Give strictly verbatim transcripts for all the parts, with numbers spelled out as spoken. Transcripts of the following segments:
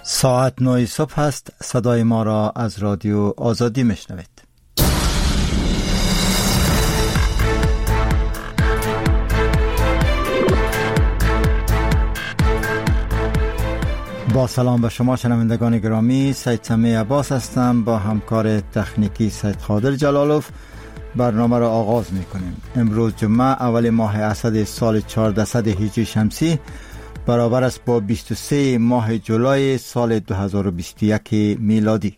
ساعت نه صبح است. صدای ما را از رادیو آزادی میشنوید. با سلام به شما شنوندگان گرامی، سید سمی عباس هستم. با همکار تکنیکی سید خادر جلالوف برنامه را آغاز میکنیم. امروز جمعه اول ماه اسد سال چهاردهصد هجری شمسی برابر است با بیست و سه ماه جولای سال دو هزار و بیست و یک میلادی.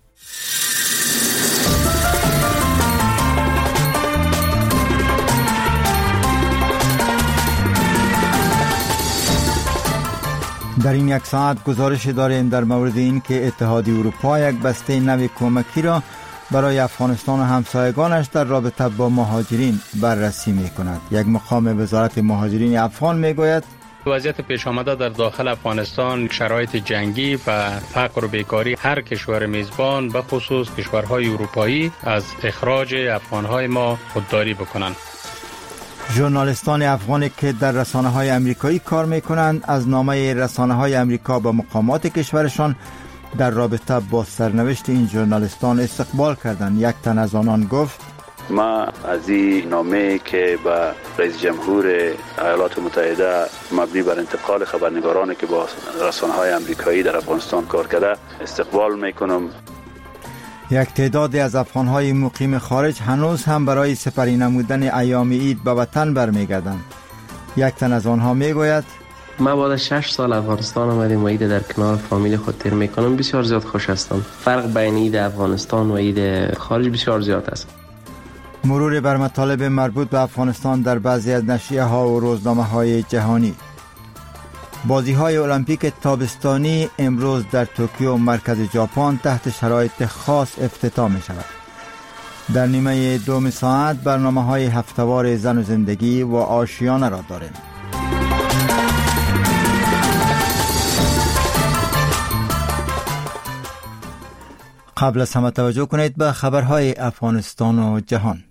در این یک ساعت گزارش داریم در مورد این که اتحادیه اروپا یک بسته نوی کمکی را برای افغانستان و همسایگانش در رابطه با مهاجرین بررسی می کند. یک مقام وزارت مهاجرین افغان می گوید وضعیت پیش آمده در داخل افغانستان، شرایط جنگی و فقر و بیکاری هر کشور میزبان به خصوص کشورهای اروپایی از اخراج افغانهای ما خودداری بکنند. ژورنالیستان افغانی که در رسانه‌های آمریکایی کار می‌کنند از نامه رسانه‌های آمریکا به مقامات کشورشان در رابطه با سرنوشت این ژورنالیستان استقبال کردند. یک تن از آنان گفت: ما از این نامه که به رئیس جمهور ایالات متحده مبنی بر انتقال خبرنگارانی که با رسانه‌های آمریکایی در افغانستان کار کرده استقبال می‌کنم. یک تعدادی از افغان‌های مقیم خارج هنوز هم برای سپری نمودن ایام عید به وطن برمیگردند. یک تن از آنها میگوید: ما بعد از شش سال افغانستان آمدیم و عید در کنار فامیل خود تیر میکنم. بسیار زیاد خوش هستم. فرق بین عید افغانستان و عید خارج بسیار زیاد است. مرور بر مطالب مربوط به افغانستان در بعضی از نشریه‌ها و روزنامه‌های جهانی. بازی‌های المپیک تابستانی امروز در توکیو مرکز ژاپن تحت شرایط خاص افتتاح می‌شود. در نیمه دوم ساعت برنامه‌های هفته‌وار زن و زندگی و آشیانه را داریم. قبل از همه توجه کنید به خبرهای افغانستان و جهان.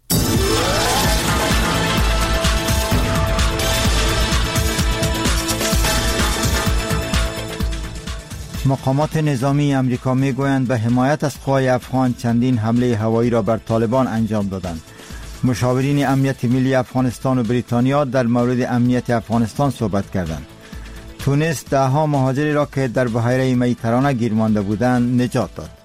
مقامات نظامی امریکا میگویند به حمایت از قوای افغان چندین حمله هوایی را بر طالبان انجام دادند. مشاورین امنیت ملی افغانستان و بریتانیا در مورد امنیت افغانستان صحبت کردند. تونس ده ها مهاجری را که در بحیره مدیترانه گیر مانده بودند نجات داد.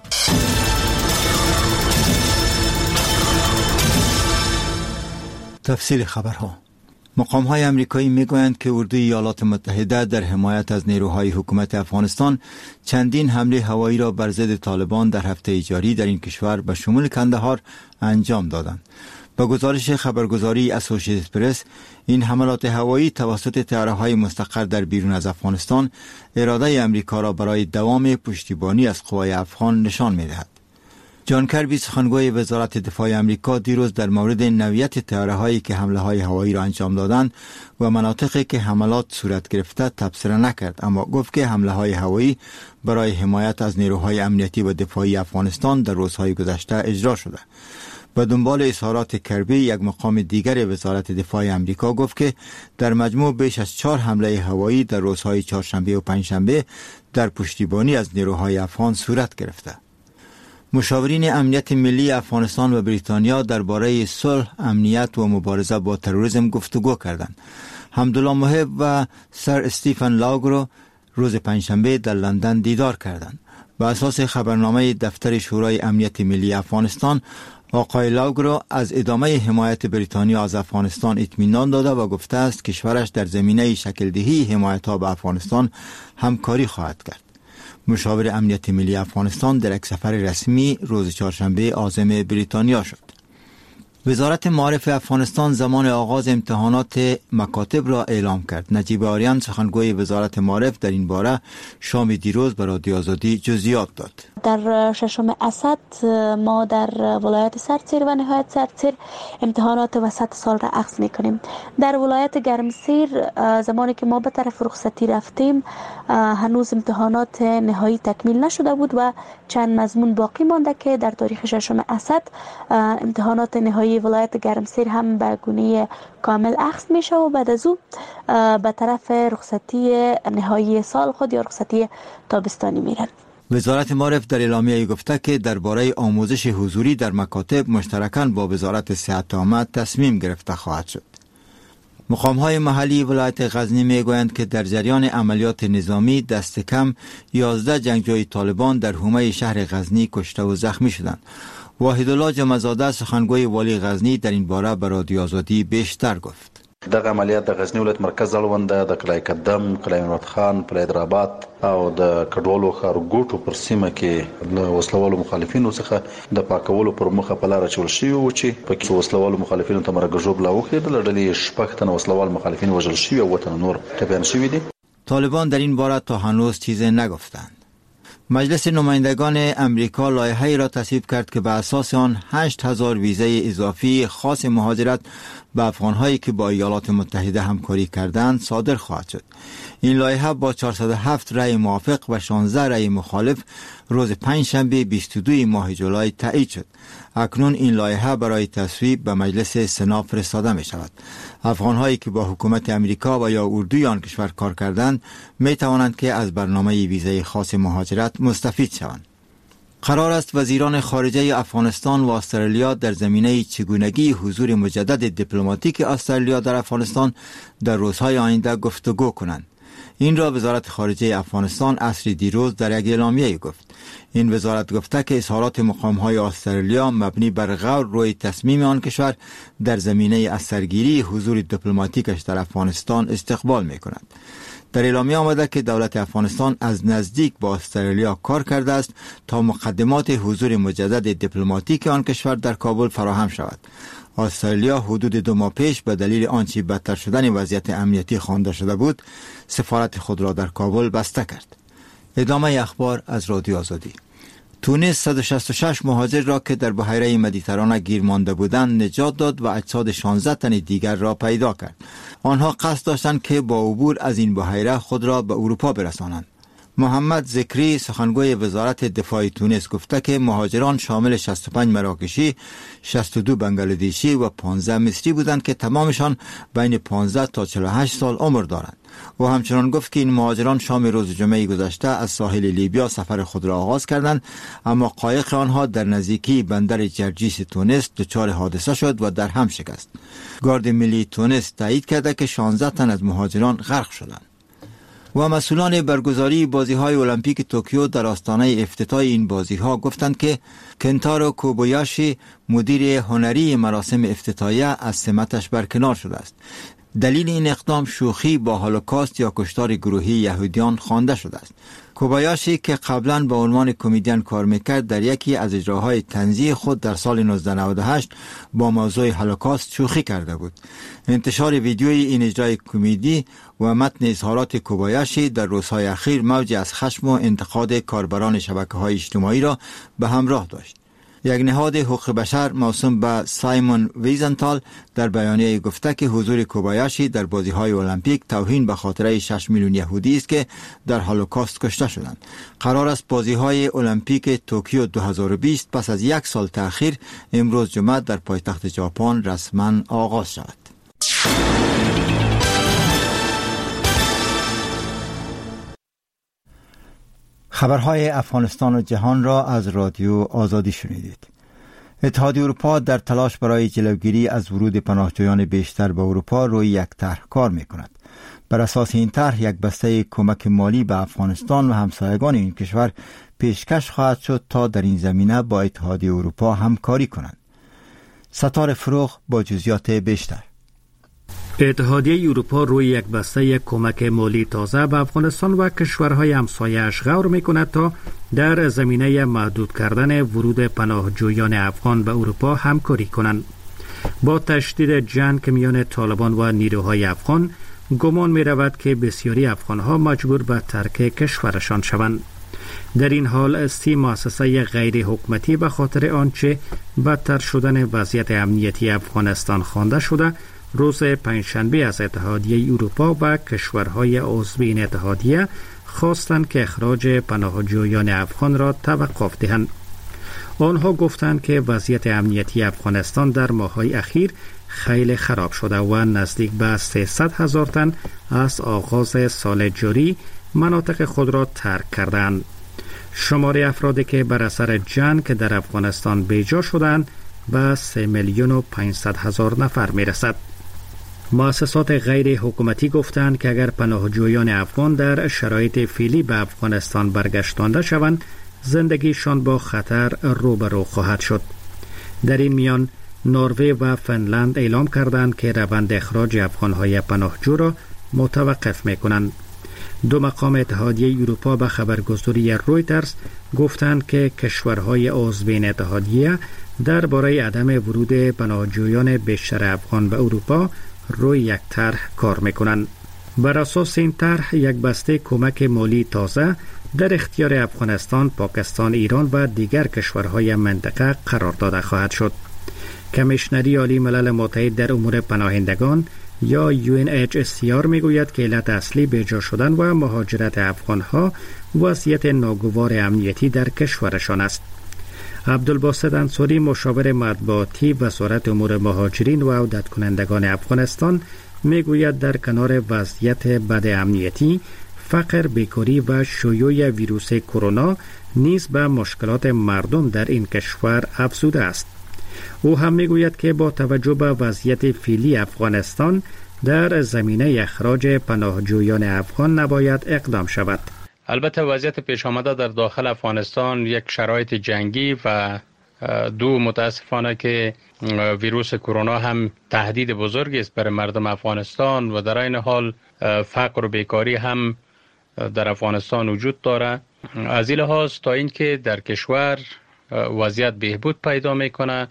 تفصیل خبرها. مقام‌های آمریکایی میگویند که اردوی ایالات متحده در حمایت از نیروهای حکومت افغانستان چندین حمله هوایی را بر ضد طالبان در هفته جاری در این کشور به شمول کندهار انجام دادند. با گزارش خبرگزاری اسوسییتد پرس، این حملات هوایی توسط طیاره‌های مستقر در بیرون از افغانستان اراده امریکا را برای دوام پشتیبانی از قوای افغان نشان می‌دهد. جان کربی سخنگوی وزارت دفاع امریکا دیروز در مورد نوعیت طیاره‌هایی که حمله‌های هوایی را انجام دادند و مناطقی که حملات صورت گرفته تبصره نکرد، اما گفت که حمله‌های هوایی برای حمایت از نیروهای امنیتی و دفاعی افغانستان در روزهای گذشته اجرا شده. به دنبال اظهارات کربی، یک مقام دیگر وزارت دفاع امریکا گفت که در مجموع بیش از چهار حمله هوایی در روزهای چهارشنبه و پنجشنبه در پشتیبانی از نیروهای افغان صورت گرفته. مشاورین امنیت ملی افغانستان و بریتانیا درباره صلح، امنیت و مبارزه با تروریسم گفتگو کردند. حمدالله محب و سر استیفن لاوگرو روز پنجشنبه در لندن دیدار کردند. بر اساس خبرنامه دفتر شورای امنیت ملی افغانستان، آقای لاوگرو از ادامه حمایت بریتانیا از افغانستان اطمینان داده و گفته است کشورش در زمینه شکل دهی حمایت‌ها به افغانستان همکاری خواهد کرد. مشاور امنیت ملی افغانستان در یک سفر رسمی روز چهارشنبه عازم بریتانیا شد. وزارت معارف افغانستان زمان آغاز امتحانات مکاتب را اعلام کرد. نجیب آریان سخنگوی وزارت معارف در این باره شام دیروز به رادیو آزادی جزئیات داد. در ششم اسد ما در ولایت سرتسیر و نهایت سرتسیر امتحانات وسط سال را اخذ میکنیم. در ولایت گرمسیر زمانی که ما به طرف رخصتی رفتیم هنوز امتحانات نهایی تکمیل نشده بود و چند مضمون باقی مانده که در تاریخ ششم اسد امتحانات نهایی نهایی ولایت گرمسیر هم به گونه کامل اخذ میشه و بعد از او به طرف رخصتی نهایی سال خود یا رخصتی تابستانی میرن. وزارت معارف در اعلامیه گفته که درباره آموزش حضوری در مکاتب مشترکاً با وزارت صحت عامه تصمیم گرفته خواهد شد. مقام‌های محلی ولایت غزنی میگویند که در جریان عملیات نظامی دست کم یازده جنگجوی طالبان در حومه شهر غزنی کشته و زخمی شدند. واحدالله جمعزاده سخنگوی والی غزنی در این باره به رادیو آزادی بیشتر گفت. دغه عملیات د غزنی ولایت مرکز اړونده د کلای قدم، کلای مراد خان، کلای درآباد او د کډوالو ښارګوټو پر سیمه کې د وسلوالو مخالفینو څخه د پاکولو پر مخه په لار اچول شوي و چې پکې وسلوالو مخالفینو ته مرګ ژوبله وښودل. ډلې شپږ تنه وسلوال مخالفین وژل شوي او وطن نور ټپیان شوي دي. طالبان در این باره تا هنوز چیزی نگفتند. مجلس نمایندگان امریکا لایحه‌ای را تصویب کرد که به اساس آن هشت هزار ویزه اضافی خاص مهاجرت به افغان‌هایی که با ایالات متحده همکاری کردند صادر خواهد شد. این لایحه با چهارصد و هفت رأی موافق و شانزده رأی مخالف روز پنجشنبه بیست و دو ماه جولای تایید شد. اکنون این لایحه برای تصویب به مجلس سنا فرستاده می شود. افغان‌هایی که با حکومت امریکا و یا اردوی آن کشور کار کردند می توانند که از برنامه ویزه خاص مهاجرت مستفید شوند. قرار است وزیران خارجه افغانستان و استرالیا در زمینه چگونگی حضور مجدد دیپلماتیک استرالیا در افغانستان در روزهای آینده گفتگو کنند. این را وزارت خارجه افغانستان عصر دیروز در یک اعلامیه گفت. این وزارت گفته که اظهارات مقام‌های استرالیا مبنی بر غور روی تصمیم آن کشور در زمینه اثرگیری حضور دیپلماتیکش در افغانستان استقبال می‌کند. در اعلامیه آمده که دولت افغانستان از نزدیک با استرالیا کار کرده است تا مقدمات حضور مجدد دیپلماتیک آن کشور در کابل فراهم شود. استرالیا حدود دو ماه پیش به دلیل آنچه بدتر شدن وضعیت امنیتی خوانده شده بود سفارت خود را در کابل بسته کرد. ادامه اخبار از رادیو آزادی. تونس صد و شصت و شش مهاجر را که در بحیره مدیترانه گیر مانده بودند نجات داد و اجساد شانزده تن دیگر را پیدا کرد. آنها قصد داشتند که با عبور از این بحیره خود را به اروپا برسانند. محمد ذکری سخنگوی وزارت دفاع تونس گفته که مهاجران شامل شصت و پنج مراکشی، شصت و دو بنگلادیشی و پانزده مصری بودند که تمامشان بین پانزده تا چهل و هشت سال عمر دارند. و همچنان گفت که این مهاجران شام روز جمعه گذشته از ساحل لیبیا سفر خود را آغاز کردند، اما قایق آنها در نزدیکی بندر جرجیس تونس دچار حادثه شد و در هم شکست. گارد ملی تونس تایید کرده که شانزده تن از مهاجران غرق شدند. و مسئولان برگزاری بازی‌های المپیک توکیو در آستانه افتتاح این بازی‌ها گفتند که کنتارو کوبایاشی مدیر هنری مراسم افتتاحیه از سمتش برکنار شده است. دلیل این اقدام شوخی با هولوکاست یا کشتار گروهی یهودیان خوانده شده است. کوبایاشی که قبلا با عنوان کمدین کار میکرد در یکی از اجراهای طنزی خود در سال نوزده نود و هشت با موضوع هولوکاست شوخی کرده بود. انتشار ویدیوی این اجرای کمدی و متن اظهارات کوبایاشی در روزهای اخیر موج از خشم و انتقاد کاربران شبکه‌های اجتماعی را به همراه داشت. یک نهاد حقوق بشر موسوم به سایمون ویزنتال در بیانیه گفته که حضور کوبایاشی در بازی‌های المپیک توهین به خاطره شش میلیون یهودی است که در هولوکاست کشته شدند. قرار است بازی‌های المپیک توکیو دو هزار و بیست پس از یک سال تأخیر امروز جمعه در پایتخت ژاپن رسما آغاز شود. خبرهای افغانستان و جهان را از رادیو آزادی شنیدید. اتحادیه اروپا در تلاش برای جلوگیری از ورود پناهجویان بیشتر به اروپا روی یک طرح کار می‌کند. بر اساس این طرح یک بسته کمک مالی به افغانستان و همسایگان این کشور پیشکش خواهد شد تا در این زمینه با اتحادیه اروپا همکاری کنند. ستاره فروغ با جزئیات بیشتر. اتحادیه اروپا روی یک بسته کمک مالی تازه به افغانستان و کشورهای همسایه‌اش غور می‌کند تا در زمینه محدود کردن ورود پناهجویان افغان به اروپا همکاری کنند. با تشدید جنگ میان طالبان و نیروهای افغان گمان می‌رود که بسیاری افغان‌ها مجبور به ترک کشورشان شوند. در این حال سی مؤسسه غیر حکومتی به خاطر آنچه بدتر شدن وضعیت امنیتی افغانستان خوانده شده روز پنجشنبه از اتحادیه اروپا و کشورهای عضو این اتحادیه خواستند که اخراج پناهجویان افغان را توقف دهند. آنها گفتند که وضعیت امنیتی افغانستان در ماه‌های اخیر خیلی خراب شده و نزدیک به سیصد هزار تن از آغاز سال جاری مناطق خود را ترک کردند. شمار افرادی که بر اثر جنگ در افغانستان بیجا شدند به سه میلیون و پانصد هزار نفر می رسد. مؤسسات غیر حکومتی گفتند که اگر پناهجویان افغان در شرایط فعلی به افغانستان برگشتانده شوند، زندگیشان با خطر روبرو خواهد شد. در این میان نروژ و فنلند اعلام کردند که روند اخراج افغانهای پناهجو را متوقف می‌کنند. دو مقام اتحادیه اروپا به خبرگزاری رویترز گفتند که کشورهای عضو این اتحادیه درباره عدم ورود پناهجویان بیشتر افغان به اروپا روی یک طرح کار می‌کنند. بر اساس این طرح یک بسته کمک مالی تازه در اختیار افغانستان، پاکستان، ایران و دیگر کشورهای منطقه قرار داده خواهد شد. کمیشنری عالی ملل متحد در امور پناهندگان یا یو ان اچ سی آر میگوید که علت اصلی بیجا شدن و مهاجرت افغانها وضعیت ناگوار امنیتی در کشورشان است. عبدالباسط انصاری، مشاور مطبوعاتی وزارت امور مهاجرین و عودت کنندگان افغانستان، میگوید در کنار وضعیت بد امنیتی، فقر، بیکاری و شیوع ویروس کرونا نیز به مشکلات مردم در این کشور افزوده است. او هم میگوید که با توجه به وضعیت فعلی افغانستان در زمینه اخراج پناهجویان افغان نباید اقدام شود. البته وضعیت پیش آمده در داخل افغانستان یک شرایط جنگی و دو متاسفانه که ویروس کرونا هم تهدید بزرگی است برای مردم افغانستان و در این حال فقر و بیکاری هم در افغانستان وجود داره. از این لحاظ تا اینکه در کشور وضعیت بهبود پیدا میکنه،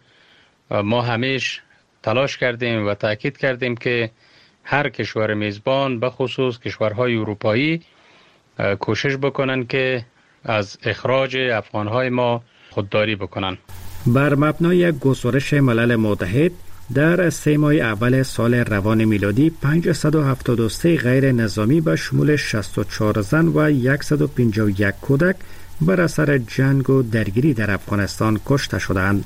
ما همیشه تلاش کردیم و تاکید کردیم که هر کشور میزبان به خصوص کشورهای اروپایی کوشش بکنن که از اخراج افغانهای ما خودداری بکنن. بر مبنای یک گزارش ملل متحد در سه ماه اول سال روان میلادی پانصد و هفتاد و سه غیر نظامی به شمول شصت و چهار زن و صد و پنجاه و یک کودک بر اثر جنگ و درگیری در افغانستان کشته شدند.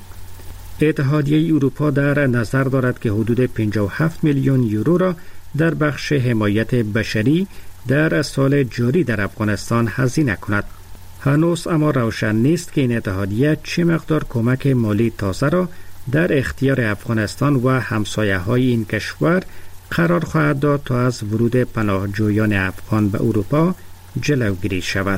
اتحادیه اروپا در نظر دارد که حدود پنجاه و هفت میلیون یورو را در بخش حمایت بشری در سال جاری در افغانستان هزینه کند. هنوز اما روشن نیست که این اتحادیه چه مقدار کمک مالی تازه را در اختیار افغانستان و همسایه‌های این کشور قرار خواهد داد تا از ورود پناهجویان افغان به اروپا جلوگیری شود.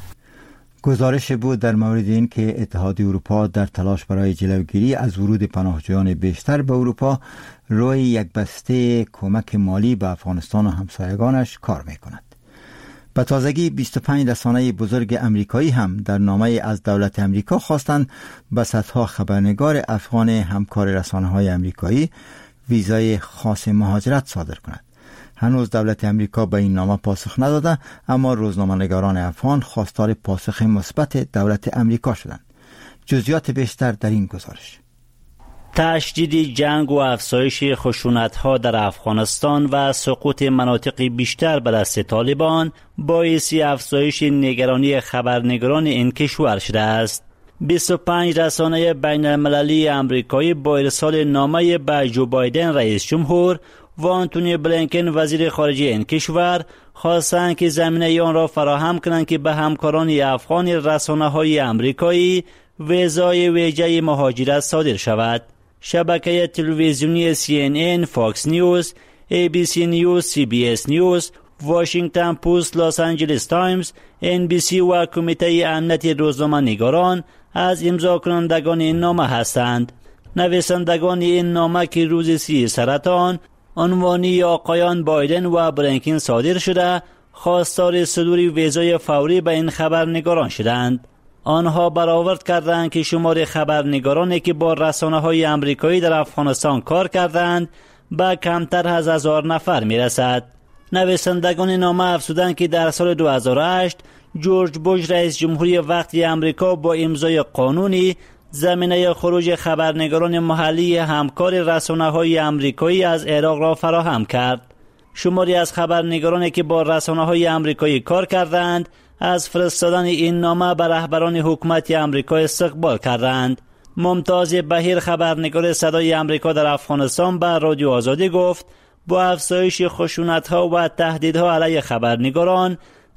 گزارش بود در مورد این که اتحادیه اروپا در تلاش برای جلوگیری از ورود پناهجویان بیشتر به اروپا روی یک بسته کمک مالی به افغانستان و همسایگانش کار می‌کند. به تازگی بیست و پنج رسانه بزرگ امریکایی هم در نامه از دولت امریکا خواستند به صدها خبرنگار افغان همکار رسانه‌های امریکایی ویزای خاص مهاجرت صادر کند. هنوز دولت امریکا به این نامه پاسخ نداده، اما روزنامه‌نگاران افغان خواستار پاسخ مثبت دولت امریکا شدند. جزئیات بیشتر در این گزارش. تشدید جنگ و افزایش خشونت‌ها در افغانستان و سقوط مناطق بیشتر به دست طالبان باعث افزایش نگرانی خبرنگاران این کشور شده است. بیست و پنج رسانه بین المللی امریکایی با ارسال نامه به جو بایدن رئیس جمهور و آنتونی بلینکن وزیر خارجه این کشور خواستند که زمینه آن را فراهم کنند که به همکاران افغان رسانه‌های امریکایی ویزای ویژه مهاجرت صادر شود. شبکه تلویزیونی سی ان ان، فاکس نیوز، ای بی سی نیوز، سی بی اس نیوز، واشنگتن پست، لس آنجلس تایمز، ان بی سی و کمیته امنیت روزنامه‌نگاران از امضا کنندگان این نامه هستند. نویسندگان این نامه که روز سی سرطان عنوانی آقایان بایدن و بلینکن صادر شده، خواستار صدور ویزای فوری به این خبرنگاران شدند. آنها برآورد کردند که شمار خبرنگارانی که با رسانه‌های امریکایی در افغانستان کار کردند به کمتر از هزار نفر میرسد. نویسندگان نامه افزودند که در سال دو هزار و هشت جورج بوش رئیس جمهوری وقتی امریکا با امضای قانونی زمینه خروج خبرنگاران محلی همکار رسانه‌های امریکایی از عراق را فراهم کرد. شماری از خبرنگارانی که با رسانه‌های آمریکایی کار کردند از فرستادن این نامه به رهبران حکومت آمریکا استقبال کردند. ممتاز بهیر خبرنگار صدای آمریکا در افغانستان به رادیو آزادی گفت با افزایش خشونت‌ها و تهدیدها علیه خبرنگاران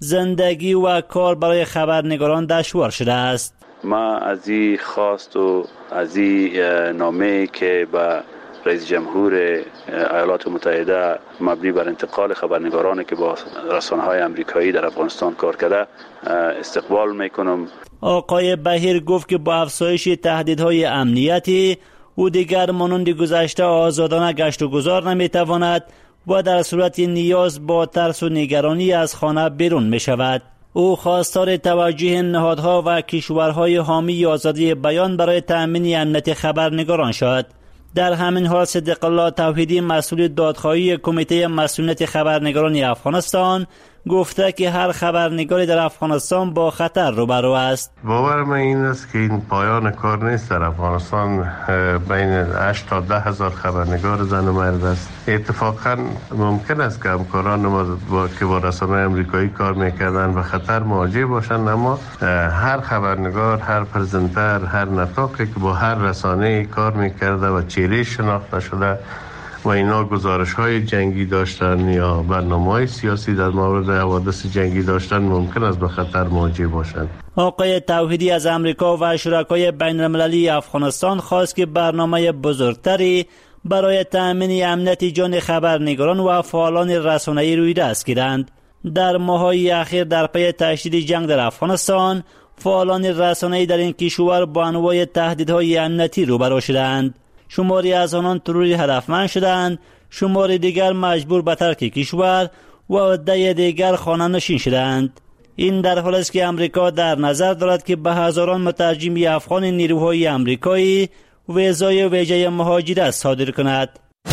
زندگی و کار برای خبرنگاران دشوار شده است. ما از این خواست و از این نامه که به رئیس جمهور ایالات متحده مبنی بر انتقال خبرنگارانی که با رسانه‌های آمریکایی در افغانستان کار کرده استقبال میکنم. آقای بهیر گفت که با افزایش تهدیدهای امنیتی او دیگر مانند گذشته آزادانه گشت و گذار نمیتواند و در صورت نیاز با ترس و نگرانی از خانه بیرون می شود. او خواستار توجه نهادها و کشورهای حامی آزادی بیان برای تأمین امنیت خبرنگاران شد. در همین حال صدیق الله توحیدی مسئول دادخواهی کمیته مسئولیت خبرنگاران افغانستان گفته که هر خبرنگاری در افغانستان با خطر روبرو است. باور من این است که این پایان کار نیست. در افغانستان بین هشت تا ده هزار خبرنگار زن و مرد است. اتفاقا ممکن است که همکاران ما با که با رسانه‌های آمریکایی کار میکردن و خطر مواجه باشند، اما هر خبرنگار، هر پرزنتر، هر نطاقی که با هر رسانه‌ای کار میکرده و چهره شناخته شده و اینا گزارش های جنگی داشتن یا برنامه های سیاسی در مورد حوادث جنگی داشتن ممکن است به خطر مواجه باشند. آقای توحیدی از امریکا و شرکای بین المللی افغانستان خواست که برنامه بزرگتری برای تأمین امنیت جان خبرنگاران و فعالان رسانه‌ای روی دست گیرند. در ماه‌های اخیر در پی تشدید جنگ در افغانستان فعالان رسانه‌ای در این کشور با انواع تهدیدهای امنیتی روبرو شدند. شماری از آنان تروری هدفمند شدند، شماری دیگر مجبور به ترک کشور و عده دیگر خانه نشین شدند. این در حالی است که امریکا در نظر دارد که به هزاران مترجم افغان نیروهای آمریکایی ویزای ویژه مهاجرت صادر کند.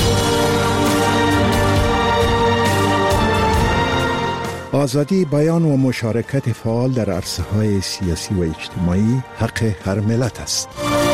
آزادی بیان و مشارکت فعال در عرصه‌های سیاسی و اجتماعی حق هر ملت است.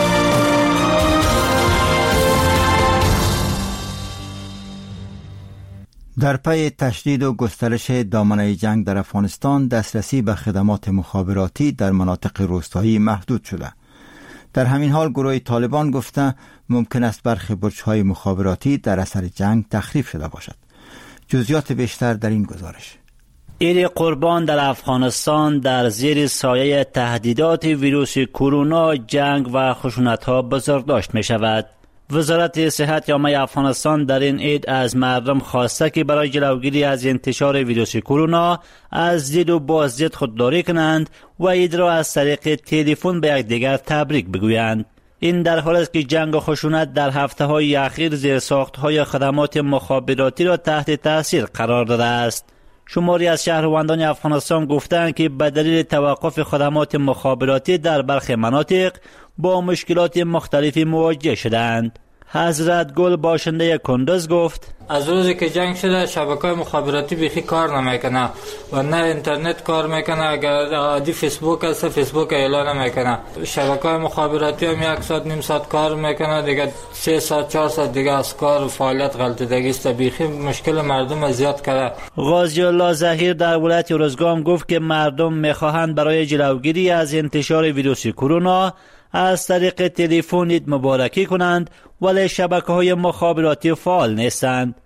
در پی تشدید و گسترش دامنه جنگ در افغانستان دسترسی به خدمات مخابراتی در مناطق روستایی محدود شده. در همین حال گروه طالبان گفته ممکن است برخی برج‌های مخابراتی در اثر جنگ تخریب شده باشد. جزئیات بیشتر در این گزارش. عید قربان در افغانستان در زیر سایه تهدیدات ویروس کرونا، جنگ و خشونت‌ها بزرگداشت می شود. وزارت صحت عامه افغانستان در این عید از مردم خواسته که برای جلوگیری از انتشار ویروس کرونا از دید و بازدید خودداری کنند و عید را از طریق تلفن به یکدیگر تبریک بگویند. این در حالی است که جنگ و خشونت در هفته‌های اخیر زیرساخت‌های خدمات مخابراتی را تحت تاثیر قرار داده است. شماری از شهروندان افغانستان گفتند که به دلیل توقف خدمات مخابراتی در برخی مناطق با مشکلات مختلفی مواجه شدند. حضرت گل باشنده کندز گفت از روزی که جنگ شده شبکه‌های مخابراتی بیخی کار نمیکنه و نه اینترنت کار میکنه. اگر عادی فیسبوک است فیسبوک اعلان نمیکنه. شبکه‌های مخابراتی هم یک ساعت نیم ساعت کار میکنه، دیگه سه ساعت چهار ساعت دیگه از کار و فعالیت غلطیدگی است. بیخی مشکل مردم زیاد کرده. غازی الله ظهیر در ولایت ارزگان گفت که مردم میخواهند برای جلوگیری از انتشار ویروس کرونا از طریق تلفن عید مبارکی کنند، ولی شبکه‌های مخابراتی فعال نیستند.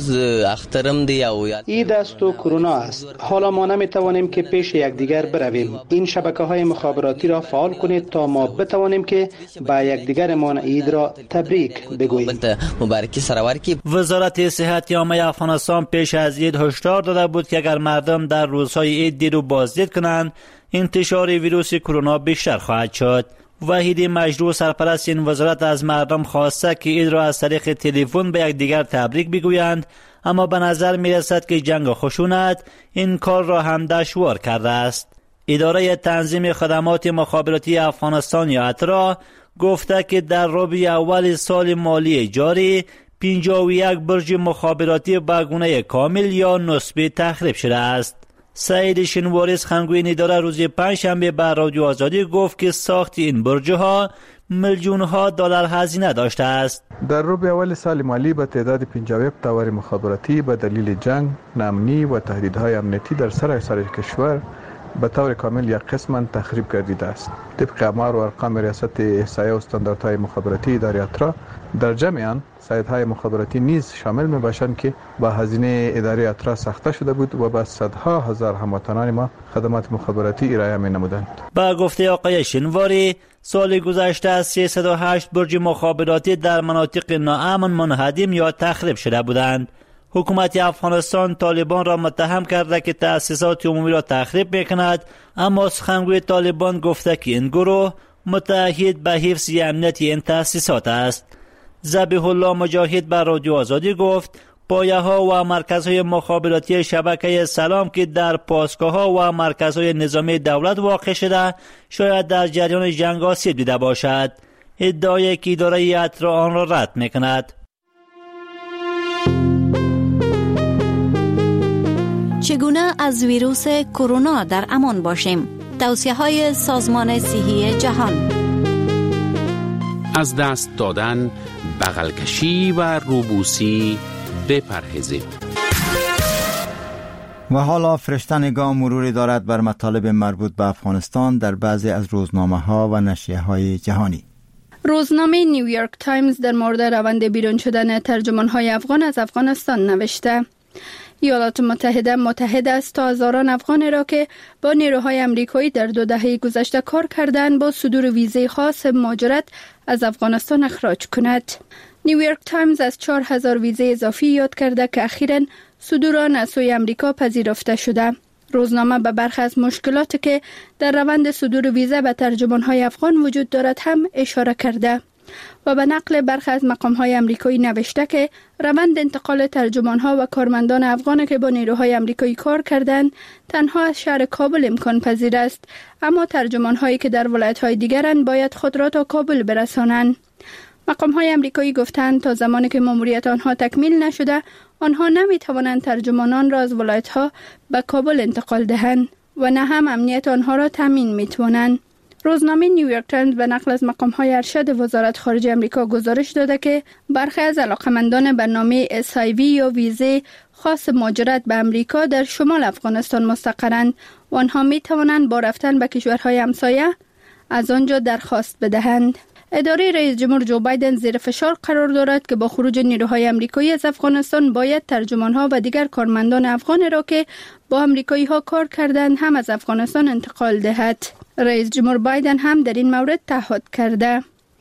عید است و کرونا است. حالا ما نمیتوانیم که پیش یکدیگر برویم. این شبکه‌های مخابراتی را فعال کنید تا ما بتوانیم که به یکدیگرمان عید را تبریک بگوییم. وزارت صحت عامه افغانستان پیش از عید هشدار داده بود که اگر مردم در روزهای عید دیر و بازدید کنند، انتشار ویروس کرونا بیشتر خواهد شد. وحید مجروح سرپرست این وزارت از مردم خواسته که عید را از طریق تلفن به یکدیگر تبریک بگویند، اما به نظر می رسد که جنگ و خشونت این کار را هم دشوار کرده است. اداره تنظیم خدمات مخابراتی افغانستان یا اترا گفته که در ربع اول سال مالی جاری پنجاه و یک برج مخابراتی به گونه کامل یا نسبی تخریب شده است. سعید شنواری سخنگوی اداره روز پنجشنبه به رادیو آزادی گفت که ساخت این برج‌ها میلیون ها دلار هزینه داشته است. در ربع اول سال مالی به تعداد پنجاه و یک تاور مخابراتی به دلیل جنگ، ناامنی و تهدیدهای امنیتی در سراسر کشور به طور کامل یا قسما تخریب گردیده است. طبق آمار و ارقام ریاست احصایه و استانداردهای مخابراتی اداره اترا، در جمع آن سایت‌های مخابراتی نیز شامل می‌باشند که با هزینه اداره اترا ساخته شده بود و به صدها هزار هموطنان ما خدمات مخابراتی ارائه می‌نمودند. با گفته آقای شنواری، سال گذشته از سیصد و هشت برج مخابراتی در مناطق ناامن منهدم یا تخریب شده بودند. حکومت افغانستان طالبان را متهم کرده که تأسیسات عمومی را تخریب می‌کند، اما سخنگوی طالبان گفته که این گروه متعهد به حفظ امنیت این تأسیسات است. ذبیح الله مجاهد بر رادیو آزادی گفت پایه‌ها و مرکزهای مخابراتی شبکه سلام که در پاسگاه‌ها و مرکزهای نظامی دولت واقع شده شاید در جریان جنگ آسیب دیده باشد. ادعای که اداره اترا آن را رد می‌کند. چگونه از ویروس کرونا در امان باشیم؟ توصیه‌های سازمان صحی جهان. از دست دادن، بغل کشی و روبوسی بپرهیزید. و حالا فرشته نگاه مروری دارد بر مطالب مربوط به افغانستان در بعضی از روزنامه‌ها و نشریه‌های جهانی. روزنامه نیویورک تایمز در مورد روند بیرون شدن ترجمان‌های افغان از افغانستان نوشته: ایالات متحده متحد است تا هزاران افغان را که با نیروهای امریکایی در دو دهه گذشته کار کردند با صدور ویزه خاص مهاجرت از افغانستان اخراج کند. نیویورک تایمز از چهار هزار ویزه اضافی یاد کرده که اخیراً صدور آن از سوی امریکا پذیرفته شده. روزنامه به برخی از مشکلاتی که در روند صدور ویزه به ترجمان‌های افغان وجود دارد هم اشاره کرده و به نقل برخی از مقام‌های امریکایی نوشته که روند انتقال ترجمان‌ها و کارمندان افغان که با نیروهای امریکایی کار کردند تنها از شهر کابل امکان پذیر است، اما ترجمان‌هایی که در ولایت‌های دیگرند باید خود را تا کابل برسانند. مقام‌های امریکایی گفتند تا زمانی که ماموریت آنها تکمیل نشده آنها نمی‌توانند ترجمانان را از ولایت‌ها به کابل انتقال دهند و نه هم امنیت آنها را تامین می‌توانند. روزنامه نیویورک تایمز به نقل از مقام‌های ارشد وزارت خارجه آمریکا گزارش داده که برخی از علاقمندان برنامه اس آی وی یا ویزه خاص مهاجرت به آمریکا در شمال افغانستان مستقرند و آنها می‌توانند با رفتن به کشورهای همسایه از آنجا درخواست بدهند. اداره رئیس جمهور جو بایدن زیر فشار قرار دارد که با خروج نیروهای آمریکایی از افغانستان باید ترجمان‌ها و دیگر کارمندان افغان را که با آمریکایی‌ها کار کردند هم از افغانستان انتقال دهد. رئیس جمهور بایدن هم در این مورد تعهد کرده.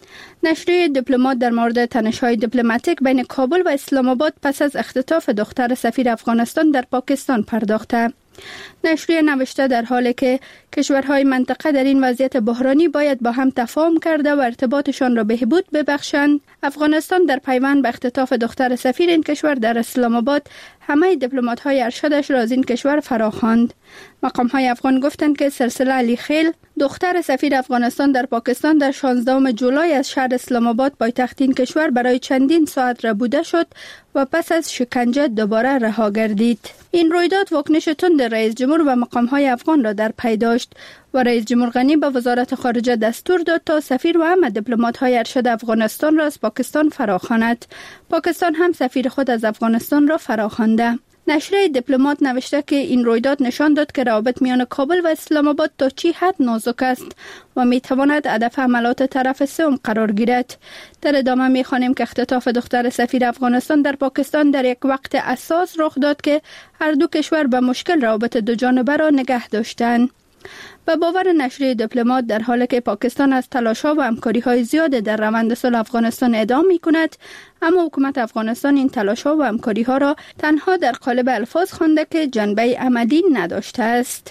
نشریه دیپلمات در مورد تنش‌های دیپلماتیک بین کابل و اسلام آباد پس از اختطاف دختر سفیر افغانستان در پاکستان پرداخته. نشریه نوشته در حالی که کشورهای منطقه در این وضعیت بحرانی باید با هم تفاهم کرده و ارتباطشان را بهبود ببخشند، افغانستان در پیوند به اختطاف دختر سفیر این کشور در اسلام آباد همه دیپلمات‌های ارشدش را از این کشور فراخواند. مقام‌های افغان گفتند که سلسله علی خیل دختر سفیر افغانستان در پاکستان در شانزدهم جولای از شهر اسلام آباد پایتخت این کشور برای چندین ساعت ربوده شد و پس از شکنجه دوباره رها گردید. این رویداد واکنش تند رئیس جمهور و مقام‌های افغان را در پی داشت و رئیس جمهور غنی به وزارت خارجه دستور داد تا سفیر و همه دیپلمات‌های ارشد افغانستان را از پاکستان فراخواند. پاکستان هم سفیر خود از افغانستان را فراخوانده. نشریه دیپلمات نوشته که این رویداد نشان داد که روابط میان کابل و اسلام آباد تا چی حد نازک است و میتواند هدف حملات طرف سوم قرار گیرد. در ادامه میخوانیم که اختطاف دختر سفیر افغانستان در پاکستان در یک وقت اساس رخ داد که هر دو کشور به مشکل روابط دو جانبه را نگه داشتند. به باور نشریه دیپلمات در حالی که پاکستان از تلاش‌ها و همکاری‌های زیاد در روند صلح افغانستان ادامه می‌کند، اما حکومت افغانستان این تلاش‌ها و همکاری‌ها را تنها در قالب الفاظ خوانده که جنبه عملی نداشته است.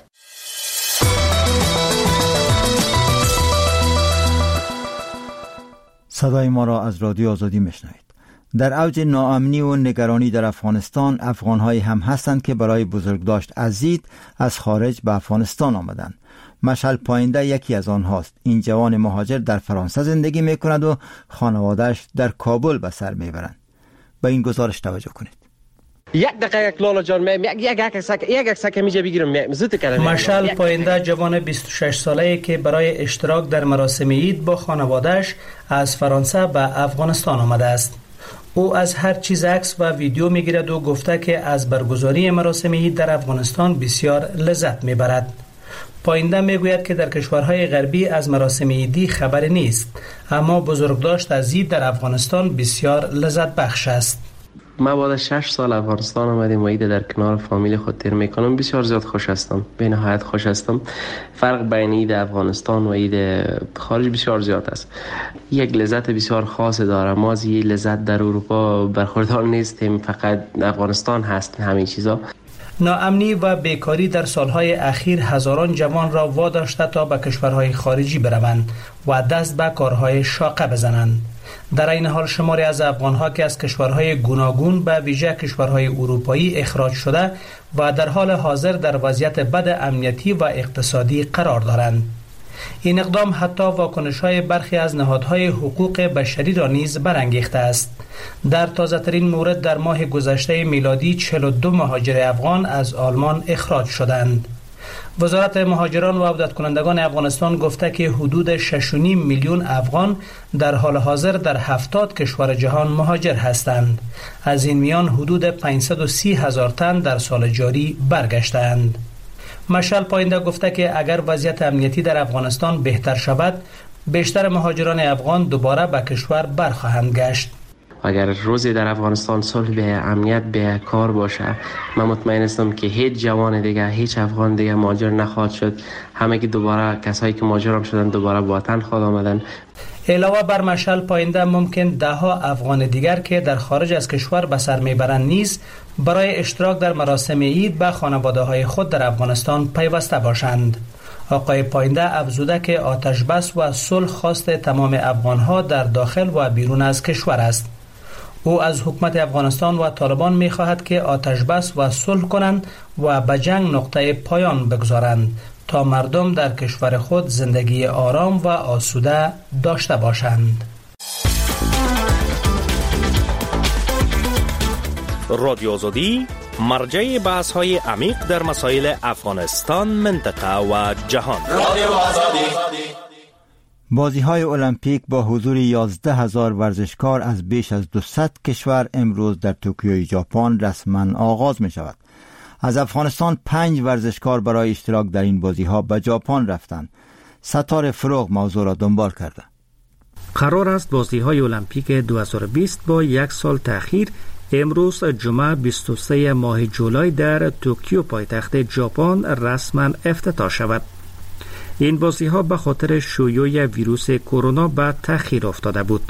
صدای ما را از رادیو آزادی میشنوید. در اوج ناامنی و نگرانی در افغانستان، افغان‌هایی هم هستند که برای بزرگداشت ازید از خارج به افغانستان آمدند. مشعل پاینده یکی از آنهاست. این جوان مهاجر در فرانسه زندگی می‌کند و خانواده‌اش در کابل به سر می‌برند. به این گزارش توجه کنید. یک دقیقه لالا جان می یک یک عکس یک عکس که میجه بگیرم زود کردم. مشعل پاینده جوان بیست و شش ساله‌ای که برای اشتراک در مراسم عید با خانواده‌اش از فرانسه به افغانستان آمده است. او از هر چیز عکس و ویدیو میگیرد و گفته که از برگزاری مراسم عید در افغانستان بسیار لذت میبرد. پاینده میگوید که در کشورهای غربی از مراسم عیدی خبری نیست، اما بزرگداشت از عید در افغانستان بسیار لذت بخش است. ما بعد از شش سال افغانستان آمدیم و عید در کنار فامیل خود تیر میکنم. بسیار زیاد خوش هستم، به نهایت خوش هستم. فرق بین عید افغانستان و عید خارج بسیار زیاد است. یک لذت بسیار خاص داره. ما از این لذت در اروپا برخوردار نیستیم، فقط افغانستان هست همین چیزا. ناامنی و بیکاری در سالهای اخیر هزاران جوان را واداشته تا به کشورهای خارجی بروند و دست به کارهای شاقه بزنند. در این حال شماری از افغانها که از کشورهای گوناگون به ویژه کشورهای اروپایی اخراج شده و در حال حاضر در وضعیت بد امنیتی و اقتصادی قرار دارند. این اقدام حتی واکنش‌های برخی از نهادهای حقوق بشری را نیز برانگیخته است. در تازه‌ترین مورد در ماه گذشته میلادی چهل و دو مهاجر افغان از آلمان اخراج شدند. وزارت مهاجران و عودت کنندگان افغانستان گفته که حدود شش و نیم میلیون افغان در حال حاضر در هفتاد کشور جهان مهاجر هستند. از این میان حدود پانصد و سی هزار تن در سال جاری برگشتند. مشعل پاینده گفته که اگر وضعیت امنیتی در افغانستان بهتر شود، بیشتر مهاجران افغان دوباره به کشور برخواهند گشت. اگر روزی در افغانستان صلح به امنیت به کار باشه، من مطمئن هستم که هیچ جوان دیگه، هیچ افغان دیگه مهاجر نخواهد شد. همه که دوباره کسایی که مهاجر شدن دوباره به وطن خود آمدن. علاوه بر مشعل پاینده ممکن ده ها افغان دیگر که در خارج از کشور به سر میبرند نیز برای اشتراک در مراسم عید به خانواده های خود در افغانستان پیوسته باشند. آقای پاینده افزوده که آتش بس و صلح خواست تمام افغان ها در داخل و بیرون از کشور است. او از حکومت افغانستان و طالبان می خواهد که آتش بس و صلح کنند و به جنگ نقطه پایان بگذارند تا مردم در کشور خود زندگی آرام و آسوده داشته باشند. رادیو آزادی مرجع بحث های عمیق در مسائل افغانستان، منطقه و جهان. رادیو آزادی. بازی های المپیک با حضور یازده هزار ورزشکار از بیش از دویست کشور امروز در توکیو ژاپن رسما آغاز می شود. از افغانستان پنج ورزشکار برای اشتراک در این بازی ها به ژاپن رفتند. ستاره فروغ موضوع را دنبال کرده. قرار است بازی های المپیک دو هزار و بیست با یک سال تأخیر امروز جمعه بیست و سوم ماه جولای در توکیو پایتخت ژاپن رسما افتتاح شود. این بازی ها به خاطر شیوع ویروس کرونا به تأخیر افتاده بود.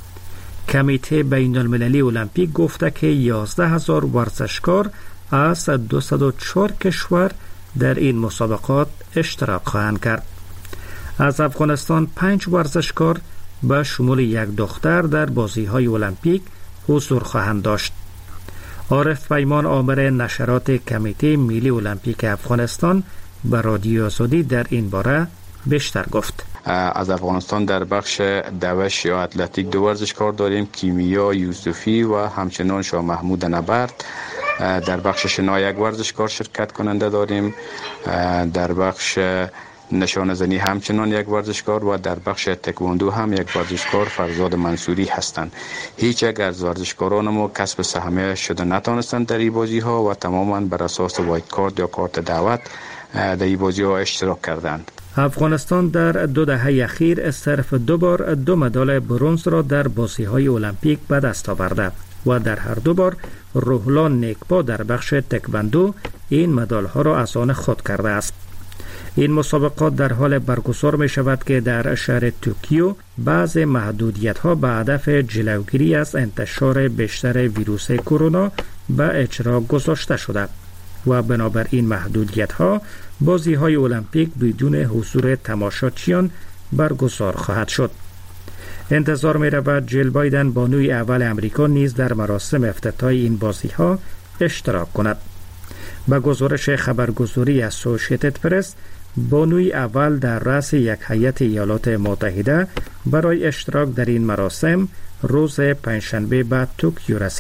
کمیته بین المللی المپیک گفته که یازده هزار ورزشکار از دویست و چهار کشور در این مسابقات اشتراک خواهند کرد. از افغانستان پنج ورزشکار به شمول یک دختر در بازی های المپیک حضور خواهند داشت. عارف پیمان آمر نشرات کمیته ملی المپیک افغانستان به رادیو آزادی در این باره بیشتر گفت. از افغانستان در بخش دوش یا اتلتیک دو ورزشکار داریم، کیمیا یوسفی و همچنان شاه محمود نبرد. در بخش شنا یک ورزشکار شرکت کننده داریم. در بخش نشانه زنی همچنان یک ورزشکار و در بخش تکواندو هم یک ورزشکار فرزاد منصوری هستند. هیچ یک از ورزشکاران ما کسب سهمیه شده نتانستند در این بازی ها و تماما بر اساس وایت کارت یا کارت دعوت در این بازی ها اشتراک کردند. افغانستان در دو دهه اخیر صرف دو بار دو مدال برنز را در بازی های المپیک به دست آورده و در هر دو بار روحلان نیکبا در بخش تکواندو این مدال ها را از آن خود کرده است. این مسابقات در حال برگزار می شود که در شهر توکیو بعض محدودیت ها به هدف جلوگیری از انتشار بیشتر ویروس کرونا به اجرا گذاشته شده و بنابر این محدودیت ها بازی های المپیک بدون حضور تماشاچیان برگزار خواهد شد. انتظار می رود جیل بایدن بانوی اول امریکا نیز در مراسم افتتاح این بازی ها اشتراک کند. با گزارش خبرگزاری اسوسییتد پرس، بانوی اول در رأس یک هیئت ایالات متحده برای اشتراک در این مراسم روز پنجشنبه به توکیو رسید.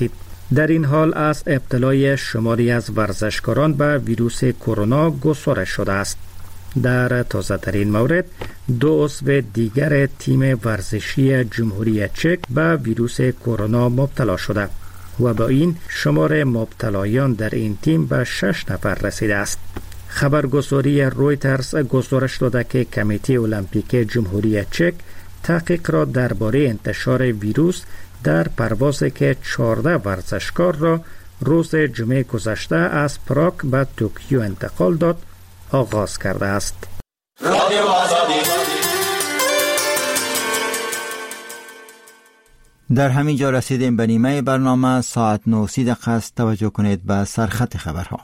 در این حال از ابتلای شماری از ورزشکاران به ویروس کرونا گزارش شده است. در تازه ترین مورد دو عضو دیگر تیم ورزشی جمهوری چک به ویروس کرونا مبتلا شده و با این شمار مبتلایان در این تیم به شش نفر رسیده است. خبرگزاری رویترز گزارش داده که کمیته المپیک جمهوری چک تحقیق را درباره انتشار ویروس در پروازی که چهارده ورزشکار را روز جمعه گذشته از پراگ به توکیو انتقال داد آغاز کرده است. در همین جا رسیدیم به نیمه برنامه. ساعت نه و سی دقیقه است. توجه کنید به سرخط خبرها.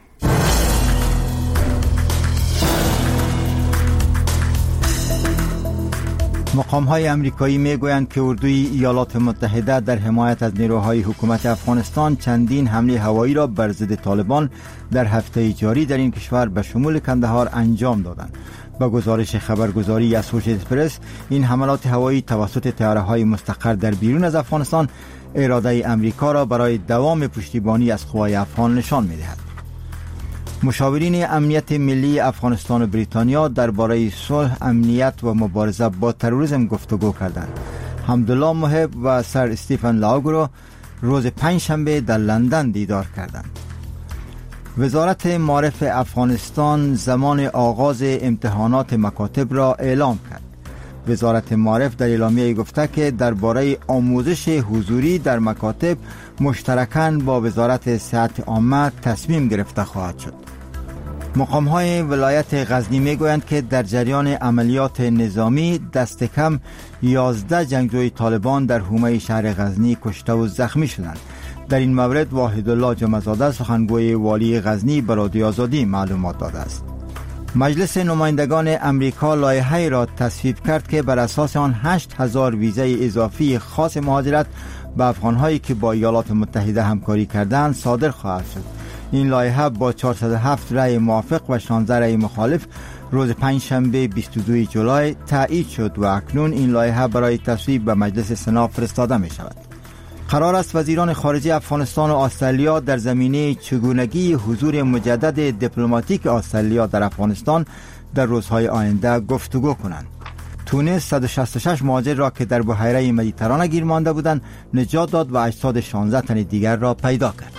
مقام‌های آمریکایی می‌گویند که اردوی ایالات متحده در حمایت از نیروهای حکومت افغانستان چندین حمله هوایی را بر ضد طالبان در هفته جاری در این کشور به شمول کندهار انجام دادند. با گزارش خبرگزاری اسوشیتد پرس، این حملات هوایی توسط طیاره‌های مستقر در بیرون از افغانستان اراده امریکا را برای دوام پشتیبانی از قوای افغان نشان می‌دهد. مشاورین امنیت ملی افغانستان و بریتانیا درباره صلح، امنیت و مبارزه با تروریسم گفتگو کردند. حمدالله محب و سر استیفن لاوگ را روز پنجشنبه در لندن دیدار کردند. وزارت معارف افغانستان زمان آغاز امتحانات مکاتب را اعلام کرد. وزارت معارف در اعلامیه گفته که درباره آموزش حضوری در مکاتب مشترکاً با وزارت صحت عامه تصمیم گرفته خواهد شد. مقام‌های ولایت غزنی می‌گویند که در جریان عملیات نظامی دست کم یازده جنگجوی طالبان در حومه شهر غزنی کشته و زخمی شدند. در این مورد واحدالله جمعزاده سخنگوی والی غزنی به رادیو آزادی معلومات داده است. مجلس نمایندگان امریکا لایحه‌ای را تصویب کرد که بر اساس آن هشت هزار ویزای اضافی خاص مهاجرت به افغان‌هایی که با ایالات متحده همکاری کردند صادر خواهد شد. این لایحه با چهارصد و هفت رأی موافق و شانزده رأی مخالف روز پنجشنبه بیست و دو جولای تایید شد و اکنون این لایحه برای تصویب به مجلس سنا فرستاده می شود. قرار است وزیران خارجه افغانستان و استرالیا در زمینه چگونگی حضور مجدد دیپلماتیک استرالیا در افغانستان در روزهای آینده گفتگو کنند. تونس صد و شصت و شش مهاجر را که در بحیره مدیترانه گیر مانده بودند نجات داد و اجساد شانزده تن دیگر را پیدا کرد.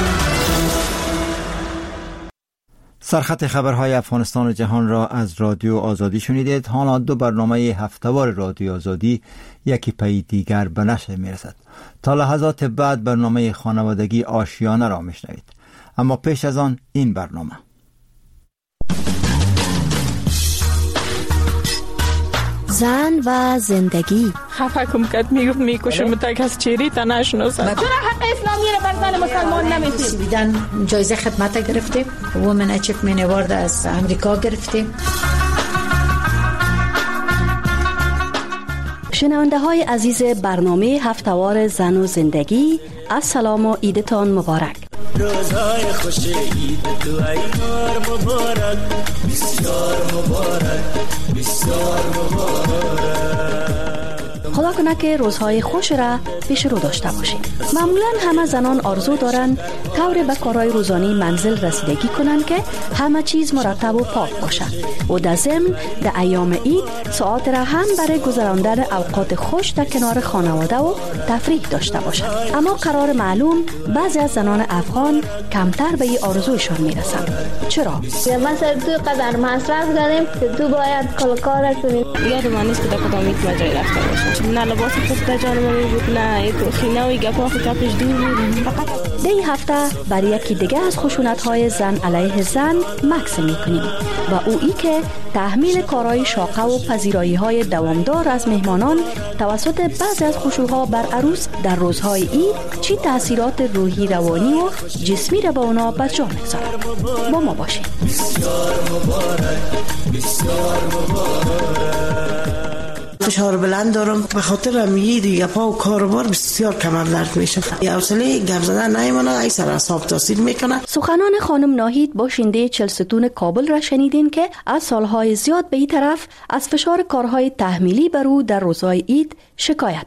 سرخط خبرهای افغانستان و جهان را از رادیو آزادی شنیدید. حالا دو برنامه هفته‌وار رادیو آزادی یکی پی دیگر به نشر می‌رسد. تا لحظات بعد برنامه خانوادگی آشیانه را میشنوید. اما پیش از آن این برنامه. زن و زندگی. خفه کم کد میگفت میکشم تا کس چیری تا نشناسد. چرا حق اسلامی رو بر زن مسلمان نمیدید؟ بیدن جایزه خدمت گرفتیم، وومن اچیومنت اوارد از امریکا گرفتیم. شنونده های عزیز برنامه هفته‌وار زن و زندگی، السلام و عیدتان مبارک. روزهای خوش عید تو ایار مبارک، بسیار مبارک، بسیار مبارک. خدا کنه که روزهای خوش را پیش رو داشته باشیم. معمولا همه زنان آرزو دارند طور به کارهای روزانه منزل رسیدگی کنند که همه چیز مرتب و پاک باشد و در ضمن در ایام عید ساعت را هم برای گذراندن اوقات خوش در کنار خانواده و تفریح داشته باشد. اما قرار معلوم بعضی از زنان افغان کمتر به این آرزویشان میرسند. چرا؟ مثلا تو قدر مصرف کردیم که تو باید کل کارت کنی. یادم نیست که در کدام یک مجال رفته باشم. نه لباس خوب در جان ما بود، نه تو خینه و گپا کپش دور بود. فقط در این هفته برای یکی دیگه از خشونت‌های زن علیه زن مکس می‌کنیم و او ای که تحمیل کارهای شاقه و پذیرایی‌های دوامدار از مهمانان توسط بعضی از خشوها بر عروس در روزهای عید چی تاثیرات روحی، روانی و جسمی را به اونا به جا می‌گذارد. با ما باشید. بسیار مبارک، بسیار مبارک. فشار بلند دارم به خاطر میید یا پا و کاروبار بسیار کمر درد میشه. حوصله گپ زدن نمیمونه، ای سر اعصاب تاثیر میکنه. سخنان خانم ناهید باشنده چهلستون کابل را شنیدین که از سالهای زیاد به این طرف از فشار کارهای تحمیلی بر او در روزهای عید شکایت داشت.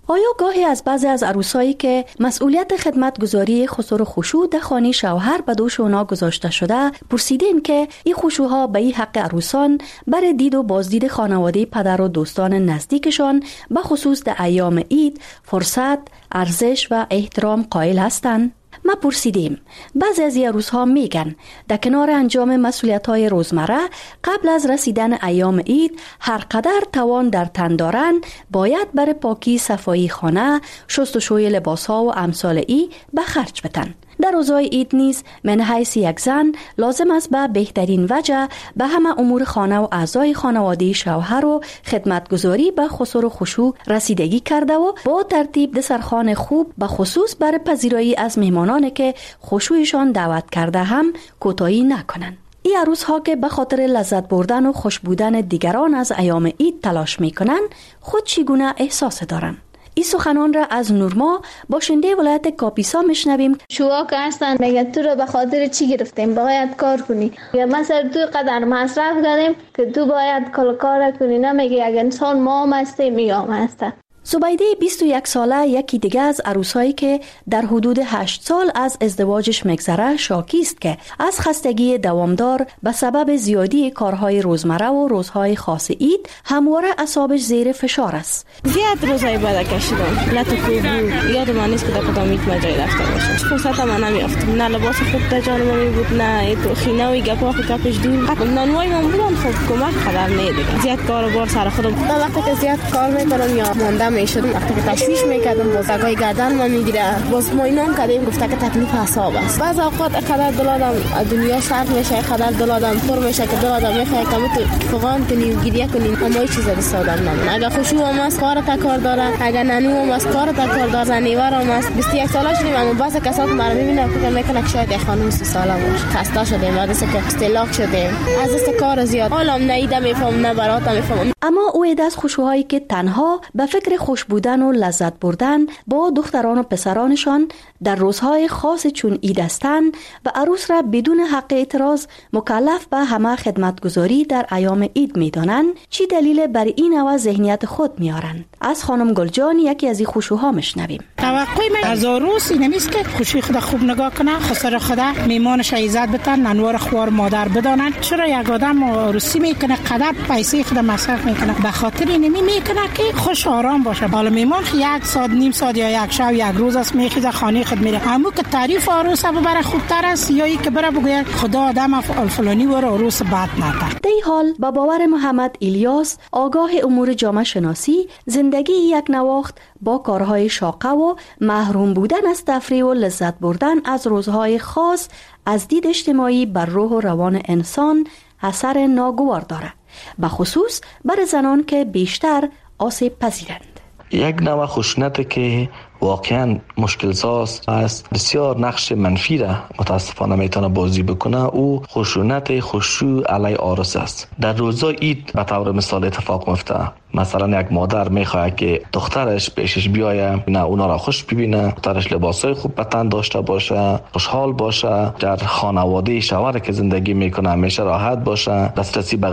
آیا گاهی از بعضی از عروسایی که مسئولیت خدمتگزاری خسر و خشوع در خانه شوهر به دوش اونا گذاشته شده پرسیدین که این خشوعها به این حق عروسان برای دید و بازدید خانواده پدر و دوستان نزدیکشان به خصوص در ایام عید فرصت، ارزش و احترام قائل هستند؟ ما پرسیدیم. بعضی از عروس‌ها میگن در کنار انجام مسئولیت‌های روزمره قبل از رسیدن ایام عید هر قدر توان در تن دارن باید برای پاکی صفایی خانه، شستشوی لباس‌ها و امثال ای به خرج بدن. در روزهای عید نیز من حیث یک زن لازم است به بهترین وجه به همه امور خانه و اعضای خانواده شوهر و خدمتگزاری به خسر و خشوع رسیدگی کرده و با ترتیب دسترخوان خوب به خصوص برای پذیرایی از مهمانانی که خشوعشان دعوت کرده هم کوتاهی نکنند. این عروس ها که به خاطر لذت بردن و خوش بودن دیگران از ایام عید تلاش میکنن خود چگونه احساس دارن؟ این سخنان را از نورما باشنده ولایت کاپیسا میشنویم. شما که هستن میگه تو رو به خاطر چی گرفتیم باید کار کنی، یا مثلا تو قدر مصرف کردیم که تو باید کل کار کنی، نمیگه اگه انسان ما هم هستیم میام هستن. زبیده بیست و یک ساله یکی دیگه از عروسایی که در حدود هشت سال از ازدواجش میگذره شاکی است که از خستگی دوامدار به سبب زیادی کارهای روزمره و روزهای خاص عید همواره اعصابش زیر فشار است. زیاد روزای بعد کشیدم لطو بود، یاد من نیست که در کدام یک مجای رفته باشم. فرصت من نمیافتم، نه لباس خوب در جان من بود، نه تو خینه و گپا خو کپش دور. نانوای من بودن خب کمک خبر نه دیگه. زیاد کار و بار سر خودم. وقتی که زیاد کار میکنم یا مونده میشدم، وقتی که تشویش میکردم باز اگای گردن من میگیره، باز ما اینام کردیم گفته که تکلیف حساب است. بعض اوقات قدر دلادم دنیا صرف میشه، قدر دلادم پر میشه که دلادم میخواد که تو فقان کنی و گریه کنی، اما هیچ چیز دستادم نمونه. اگه خشوع هم از کار تا کار داره، اگه ننو هم از کار تا کار داره، زنیوار هم از بیست و یک ساله شدیم، اما بعض کسات مرا میبینه که میکنه که شاید خانم سی ساله باشه، خسته شدیم، بعد از که استلاق شدیم، از دست کار زیاد حالم نیده میفهم نه برات میفهم. اما او از خشوعایی که تنها به فکر خوش بودن و لذت بردن با دختران و پسرانشان در روزهای خاص چون عید هستند و عروس را بدون حق اعتراض مکلف به همه خدمتگزاری در ایام عید میدانند، چی دلیل بر این نوع ذهنیت خود میارند؟ از خانم گلجان یکی از این خشوعها میشنویم. توقع من از عروس این نیست که خوشی خود خوب نگاه کنه، خسر خدا میمانش عزت بتن، ننوار خوار مادر بدانن. چرا یک آدم عروسی میکنه قدر پیسه خود مصرف میکنه به خاطر این نمی میکنه که خوش آرام باشه. حالا میمان یک ساعت نیم ساعت یا یک شب یک روز است میخیزه خانه خود میره، همون که تعریف عروس ببره خوبتر است یا ای که بره بگه خدا آدم الفلانی ور عروس بد نکرد. در این حال با باور محمد الیاس آگاه امور جامعه شناسی، زندگی یک نواخت با کارهای شاقه و محروم بودن از تفریح و لذت بردن از روزهای خاص از دید اجتماعی بر روح و روان انسان اثر ناگوار دارد، به خصوص بر زنان که بیشتر آسیب پذیرند. یک نوع خشونت که واقعا مشکل ساز است، بسیار نقش منفی را متاسفانه میتونه بازی بکنه، او خشونت خشوع علی عروس است. در روزای عید به طور مثال اتفاق میفته، مثلا یک مادر میخواد که دخترش پیشش بیایه، نه اونا را خوش ببینه، دخترش لباسای خوب به تن داشته باشه، خوشحال باشه، در خانواده شوهر که زندگی میکنه همیشه راحت باشه، دسترسی به